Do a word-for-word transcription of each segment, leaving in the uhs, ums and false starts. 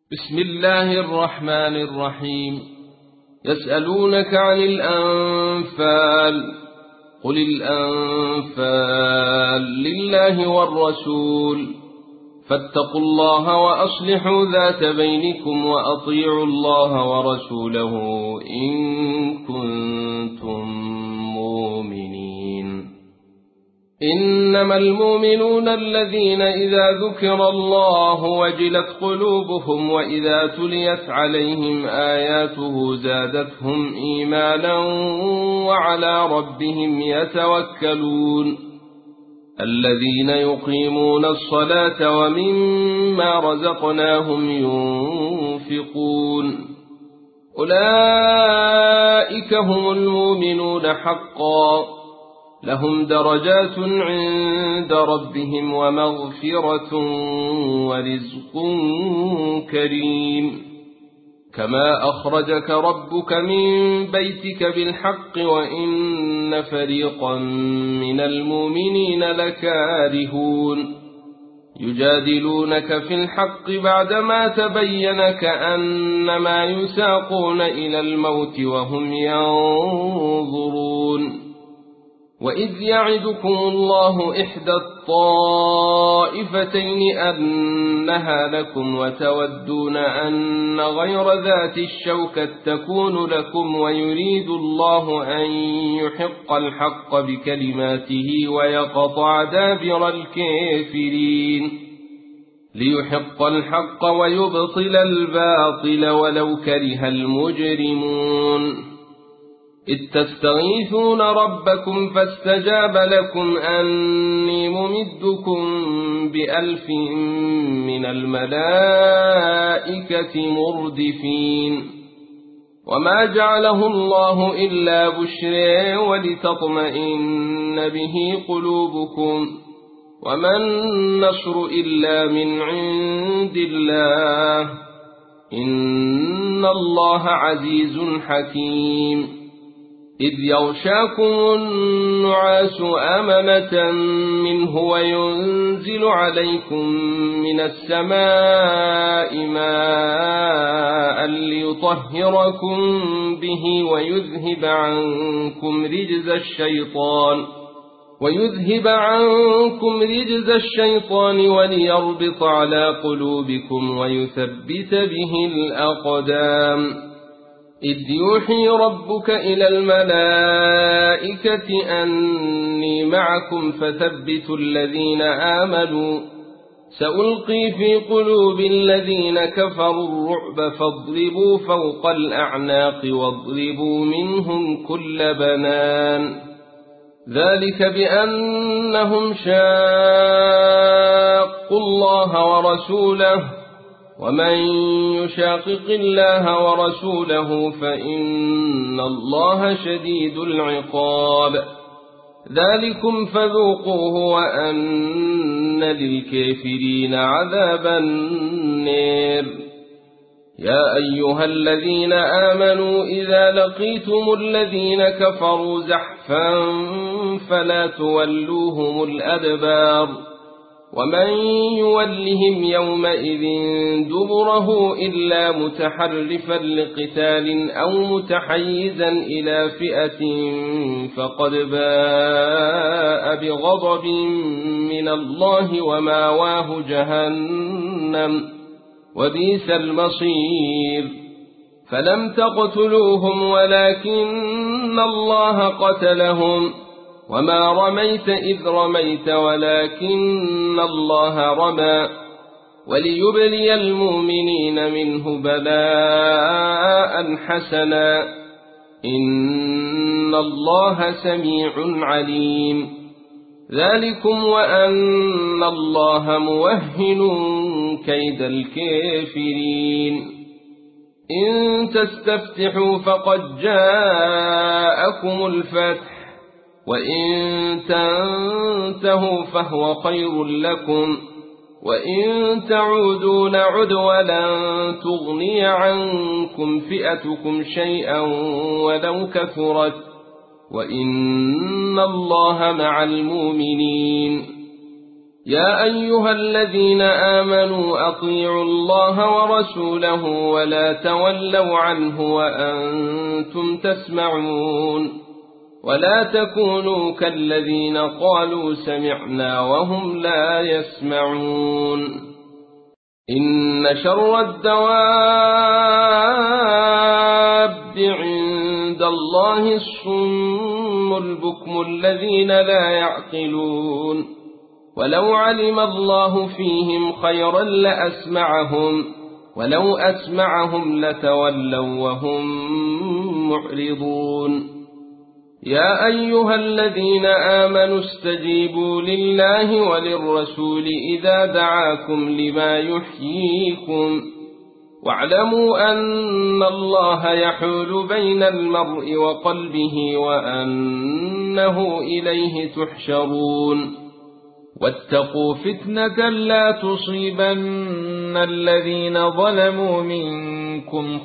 بسم الله الرحمن الرحيم. يسألونك عن الأنفال، قل الأنفال لله والرسول، فاتقوا الله وأصلحوا ذات بينكم وأطيعوا الله ورسوله إن كنتم مؤمنين. إنما المؤمنون الذين إذا ذكر الله وجلت قلوبهم وإذا تليت عليهم آياته زادتهم إيمانا وعلى ربهم يتوكلون. الذين يقيمون الصلاة ومما رزقناهم ينفقون، أولئك هم المؤمنون حقا، لهم درجات عند ربهم ومغفرة ورزق كريم. كما أخرجك ربك من بيتك بالحق وإن فريقا من المؤمنين لكارهون. يجادلونك في الحق بعدما تبين كأنما يساقون إلى الموت وهم ينظرون. وإذ يعدكم الله إحدى الطائفتين أنها لكم وتودون أن غير ذات الشوكة تكون لكم، ويريد الله أن يحق الحق بكلماته ويقطع دابر الكافرين، ليحق الحق ويبطل الباطل ولو كره المجرمون. إذ تستغيثون ربكم فاستجاب لكم أني ممدكم بألف من الملائكة مردفين. وما جعله الله إلا بشرى ولتطمئن به قلوبكم، وما النصر إلا من عند الله، إن الله عزيز حكيم. إذ يغشاكم النعاس أمنة منه وينزل عليكم من السماء ماء ليطهركم به ويذهب عنكم رجز الشيطان ويذهب عنكم رجز الشيطان وليربط على قلوبكم ويثبت به الأقدام. إذ يوحي ربك إلى الملائكة أني معكم فثبتوا الذين آمنوا، سألقي في قلوب الذين كفروا الرعب فاضربوا فوق الأعناق واضربوا منهم كل بنان. ذلك بأنهم شاقوا الله ورسوله، ومن يشاقق الله ورسوله فإن الله شديد العقاب. ذلكم فذوقوه وأن للكافرين عذاب النار. يا أيها الذين آمنوا إذا لقيتم الذين كفروا زحفا فلا تولوهم الأدبار، ومن يولهم يومئذ دبره إلا متحرفا لقتال أو متحيزا إلى فئة فقد باء بغضب من الله وماواه جهنم وبئس المصير. فلم تقتلوهم ولكن الله قتلهم، وما رميت إذ رميت ولكن الله رمى، وليبلي المؤمنين منه بلاء حسنا، إن الله سميع عليم. ذلكم وأن الله موهن كيد الكافرين. إن تستفتحوا فقد جاءكم الفتح، وإن تنتهوا فهو خير لكم، وإن تعودوا نعد ولن تغني عنكم فئتكم شيئا ولو كثرت، وإن الله مع المؤمنين. يا أيها الذين آمنوا أطيعوا الله ورسوله ولا تولوا عنه وأنتم تسمعون ولا تكونوا كالذين قالوا سمعنا وهم لا يسمعون إن شر الدواب عند الله الصم البكم الذين لا يعقلون ولو علم الله فيهم خيرا لأسمعهم ولو أسمعهم لتولوا وهم معرضون يا أيها الذين آمنوا استجيبوا لله وللرسول إذا دعاكم لما يحييكم واعلموا أن الله يحول بين المرء وقلبه وأنه إليه تحشرون واتقوا فتنة لا تصيبن الذين ظلموا منكم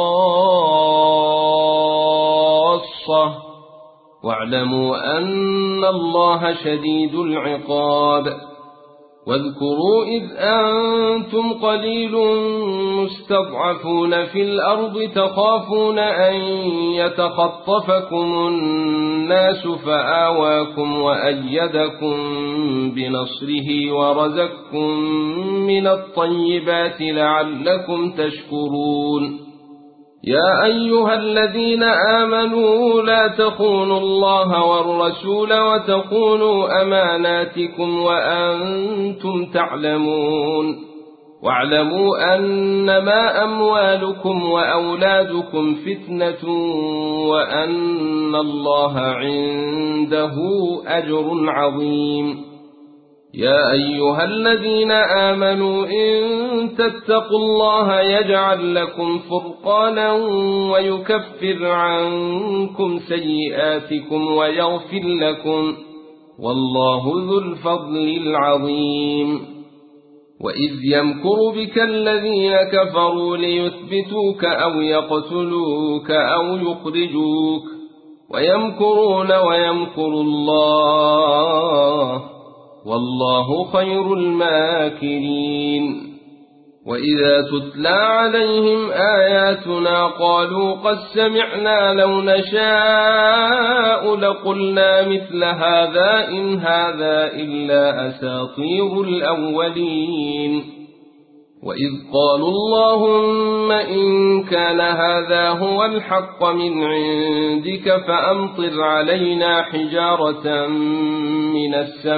خاصة واعلموا أن الله شديد العقاب واذكروا إذ أنتم قليل مستضعفون في الأرض تخافون أن يتخطفكم الناس فآواكم وأيدكم بنصره ورزقكم من الطيبات لعلكم تشكرون يا أيها الذين آمنوا لا تخونوا الله والرسول وتخونوا أماناتكم وأنتم تعلمون واعلموا أنما أموالكم وأولادكم فتنة وأن الله عنده أجر عظيم يا أيها الذين آمنوا إن تتقوا الله يجعل لكم فرقانا ويكفر عنكم سيئاتكم ويغفر لكم والله ذو الفضل العظيم وإذ يمكر بك الذين كفروا ليثبتوك أو يقتلوك أو يخرجوك ويمكرون ويمكر الله والله خير الماكرين وإذا تتلى عليهم آياتنا قالوا قد سمعنا لو نشاء لقلنا مثل هذا إن هذا إلا أساطير الأولين وإذ قالوا اللهم إن كان هذا هو الحق من عندك فأمطر علينا حجارة من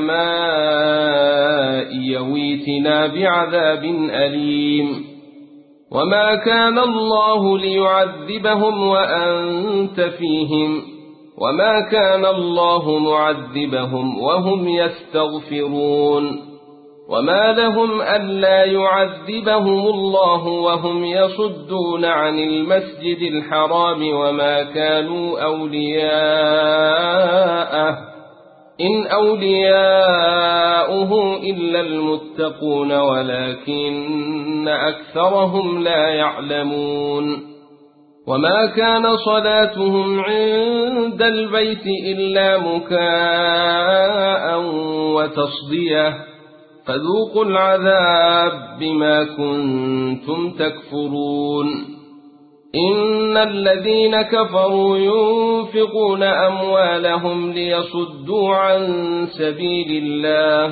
السماء يويتنا بعذاب أليم وما كان الله ليعذبهم وأنت فيهم وما كان الله معذبهم وهم يستغفرون وما لهم ألا يعذبهم الله وهم يصدون عن المسجد الحرام وما كانوا أولياءه إن أولياؤه إلا المتقون ولكن أكثرهم لا يعلمون وما كان صلاتهم عند البيت إلا مكاء وتصديه فذوقوا العذاب بما كنتم تكفرون إن الذين كفروا ينفقون أموالهم ليصدوا عن سبيل الله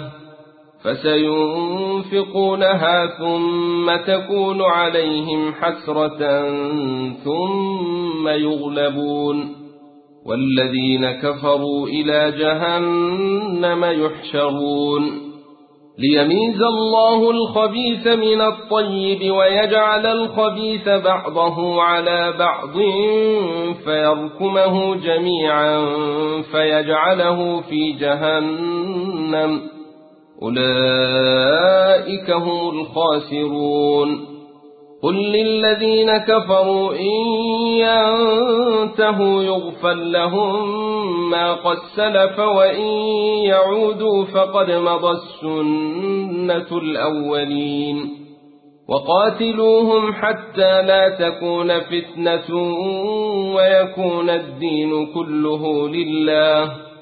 فسينفقونها ثم تكون عليهم حسرة ثم يغلبون والذين كفروا إلى جهنم يحشرون ليميز الله الخبيث من الطيب ويجعل الخبيث بعضه على بعض فيركمه جميعا فيجعله في جهنم أولئك هم الخاسرون قل للذين كفروا إن ينتهوا يغفر لهم ما قد سلف وإن يعودوا فقد مضت سنة الأولين وقاتلوهم حتى لا تكون فتنة ويكون الدين كله لله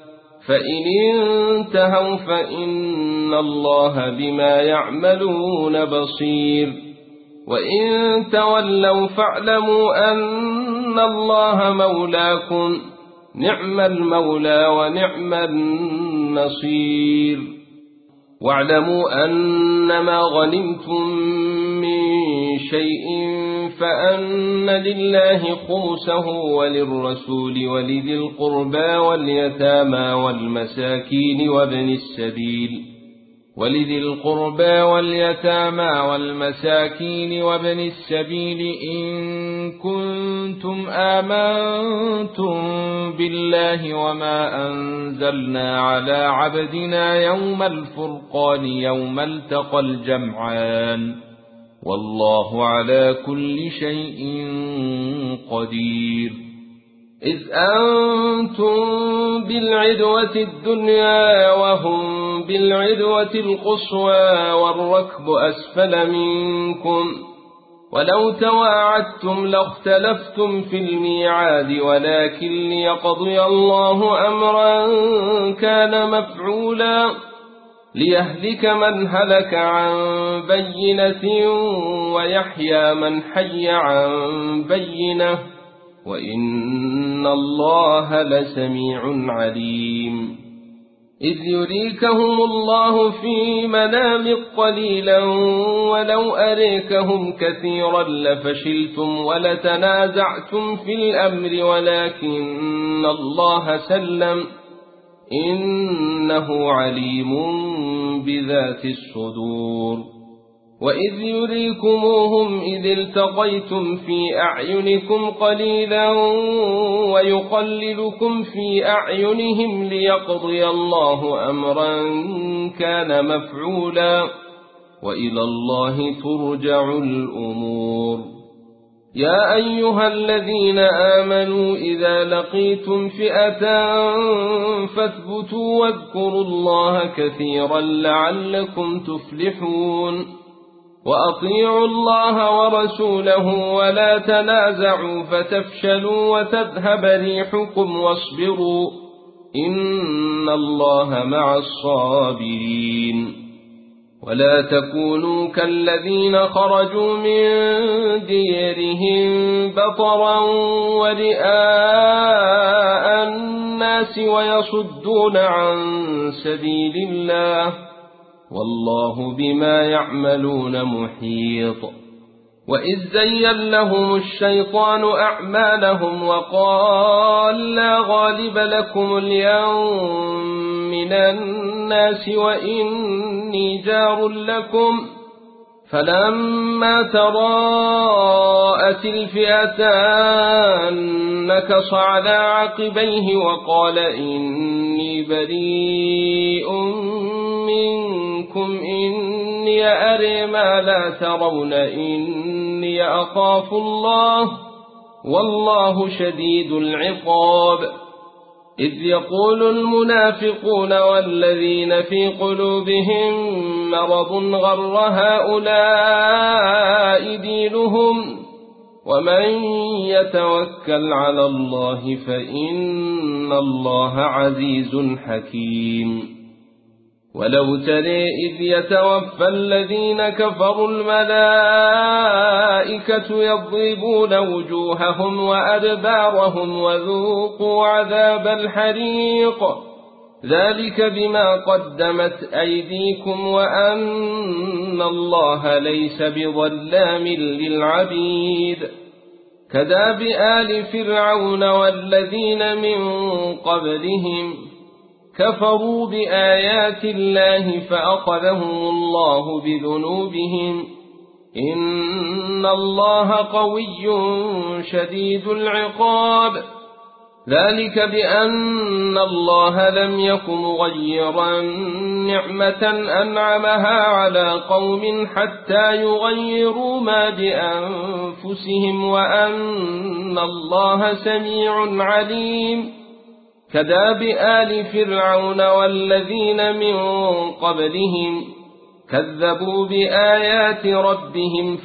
فإن انتهوا فإن الله بما يعملون بصير وإن تولوا فاعلموا أن الله مولاكم نعم المولى ونعم النصير واعلموا أنما غنمتم من شيء فأن لله خمسه وللرسول ولذي القربى واليتامى والمساكين وابن السبيل ولذي القربى واليتامى والمساكين وابن السبيل إن كنتم آمنتم بالله وما أنزلنا على عبدنا يوم الفرقان يوم التقى الجمعان والله على كل شيء قدير إذ أنتم بالعدوة الدنيا وهم بالعدوة القصوى والركب أسفل منكم ولو تواعدتم لاختلفتم في الميعاد ولكن ليقضي الله أمرا كان مفعولا ليهلك من هلك عن بينة ويحيى من حي عن بينة وإن الله لسميع عليم إذ يريكهم الله في منامك قليلا ولو أريكهم كثيرا لفشلتم ولتنازعتم في الأمر ولكن الله سلم إنه عليم بذات الصدور وإذ يريكموهم إذ التقيتم في أعينكم قليلا ويقللكم في أعينهم ليقضي الله أمرا كان مفعولا وإلى الله ترجع الأمور يا أيها الذين آمنوا إذا لقيتم فئة فاثبتوا واذكروا الله كثيرا لعلكم تفلحون وأطيعوا الله ورسوله ولا تنازعوا فتفشلوا وتذهب ريحكم واصبروا إن الله مع الصابرين ولا تكونوا كالذين خرجوا من ديرهم بطرا ورئاء الناس ويصدون عن سبيل الله والله بما يعملون محيط وإذ زين لهم الشيطان أعمالهم وقال لا غالب لكم اليوم من الناس وإني جار لكم فلما تراءت الفئتان نكص على عقبيه وقال إني بريء منكم إني أرى ما لا ترون إني أخاف الله والله شديد العقاب إذ يقول المنافقون والذين في قلوبهم مرض غر هؤلاء دينهم ومن يتوكل على الله فإن الله عزيز حكيم ولو ترى إذ يتوفى الذين كفروا الملائكة يضربون وجوههم وأدبارهم وذوقوا عذاب الحريق ذلك بما قدمت أيديكم وأن الله ليس بظلام للعبيد كداب آل فرعون والذين من قبلهم كفروا بآيات الله فأخذهم الله بذنوبهم إن الله قوي شديد العقاب ذلك بأن الله لم يك مغيرا نعمة أنعمها على قوم حتى يغيروا ما بأنفسهم وأن الله سميع عليم كداب آل فرعون والذين من قبلهم كذبوا بآيات ربهم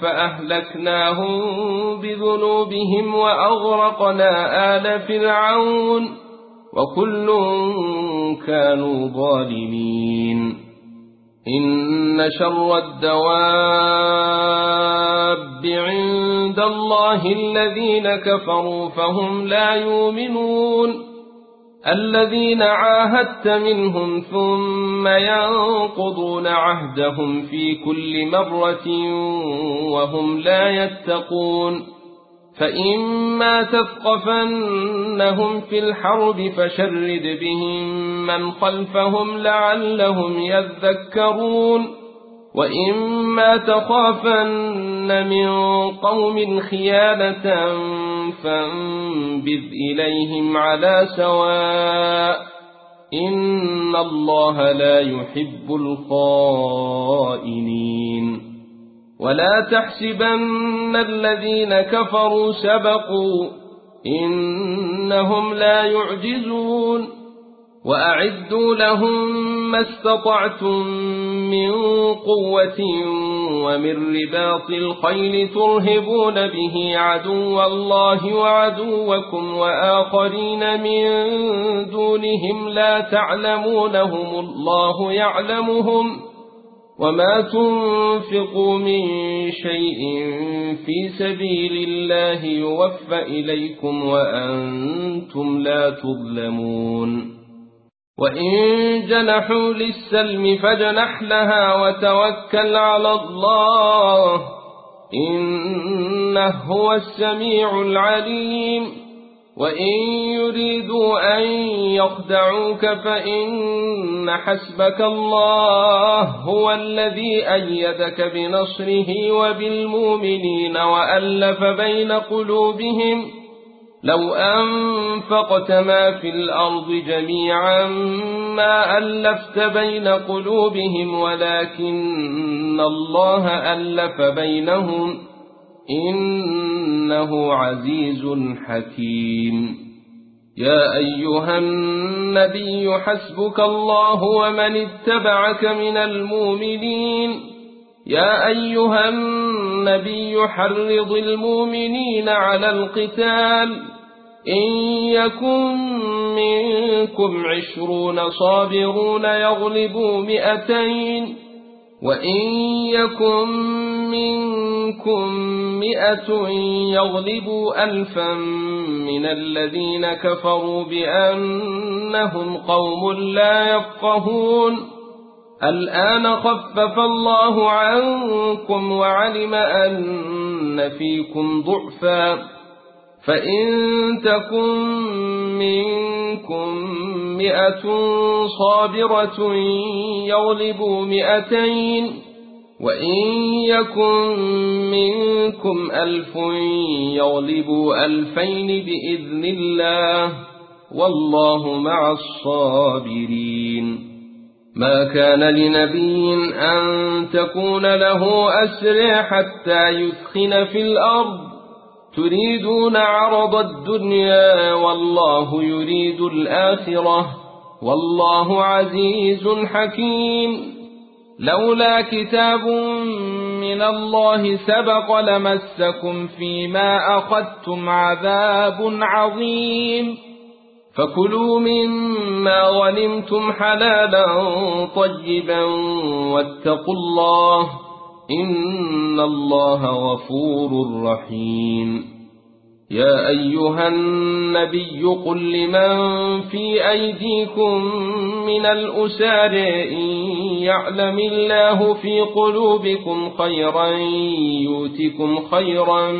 فأهلكناهم بذنوبهم وأغرقنا آل فرعون وكل كانوا ظالمين. إن شر الدواب عند الله الذين كفروا فهم لا يؤمنون، الذين عاهدت منهم ثم ينقضون عهدهم في كل مرة وهم لا يتقون. فإما تثقفنهم في الحرب فشرد بهم من خلفهم لعلهم يذكرون، وإما تخافن من قوم خيانة فانبذ إليهم على سواء، إن الله لا يحب الخائنين. ولا تحسبن الذين كفروا سبقوا، إنهم لا يعجزون. وأعدوا لهم ما استطعتم من قوة ومن رباط الخيل ترهبون به عدو الله وعدوكم وآخرين من دونهم لا تعلمونهم الله يعلمهم، وما تنفقوا من شيء في سبيل الله يوفى إليكم وأنتم لا تظلمون. وإن جنحوا للسلم فاجنح لها وتوكل على الله، إنه هو السميع العليم. وإن يريدوا أن يخدعوك فإن حسبك الله هو الذي أيدك بنصره وبالمؤمنين وألف بين قلوبهم، لو أنفقت ما في الأرض جميعا ما ألفت بين قلوبهم ولكن الله ألف بينهم، إنه عزيز حكيم. يا أيها النبي حسبك الله ومن اتبعك من المؤمنين. يا أيها النبي حرض المؤمنين على القتال، إن يكن منكم عشرون صابرون يغلبوا مئتين، وإن يكن منكم مئة يغلبوا ألفا من الذين كفروا بأنهم قوم لا يفقهون. الآن خفف الله عنكم وعلم أن فيكم ضعفا، فإن تكن منكم مئة صابرة يغلبوا مئتين، وإن يكن منكم ألف يغلبوا ألفين بإذن الله، والله مع الصابرين. ما كان لنبي أن تكون له أسرى حتى يثخن في الأرض، تريدون عرض الدنيا والله يريد الآخرة، والله عزيز حكيم. لولا كتاب من الله سبق لمسكم فيما أخذتم عذاب عظيم، فكلوا مما غنمتم حلالا طيبا واتقوا الله، إن الله غفور رحيم. يا أيها النبي قل لمن في أيديكم من الأسار إن يعلم الله في قلوبكم خيرا يؤتكم خيرا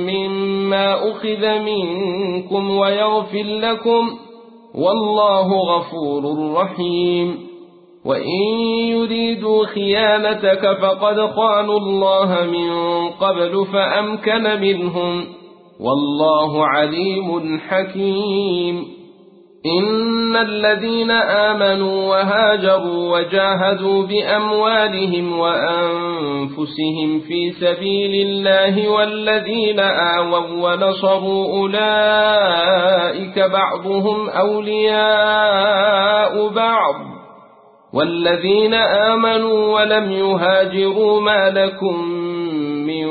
مما أخذ منكم ويغفر لكم، والله غفور رحيم. وإن يريدوا خيانتك فقد خانوا الله من قبل فأمكن منهم، والله عليم حكيم. إن الذين آمنوا وهاجروا وجاهدوا بأموالهم وأنفسهم في سبيل الله والذين آووا ونصروا أولئك بعضهم أولياء بعض، والذين آمنوا ولم يهاجروا ما لكم من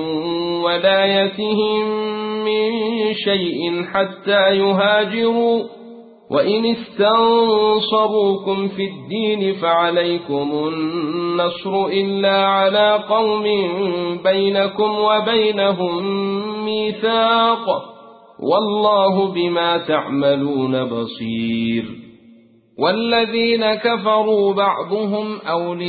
ولايتهم من شيء حتى يهاجروا، وإن استنصروكم في الدين فعليكم النصر إلا على قوم بينكم وبينهم ميثاق والله بما تعملون بصير والذين كفروا بعضهم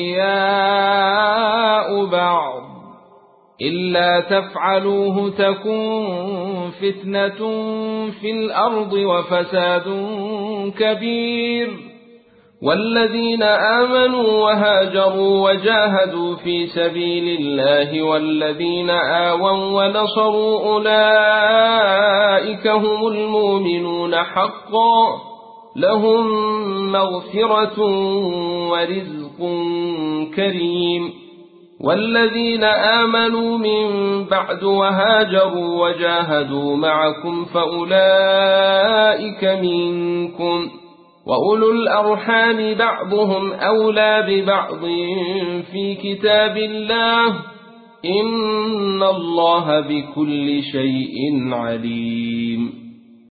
أولياء بعض إلا تفعلوه تكن فتنة في الأرض وفساد كبير والذين آمنوا وهاجروا وجاهدوا في سبيل الله والذين آووا ونصروا أولئك هم المؤمنون حقا لهم مغفرة ورزق كريم والذين آمنوا من بعد وهاجروا وجاهدوا معكم فأولئك منكم وأولو الأرحام بعضهم أولى ببعض في كتاب الله إن الله بكل شيء عليم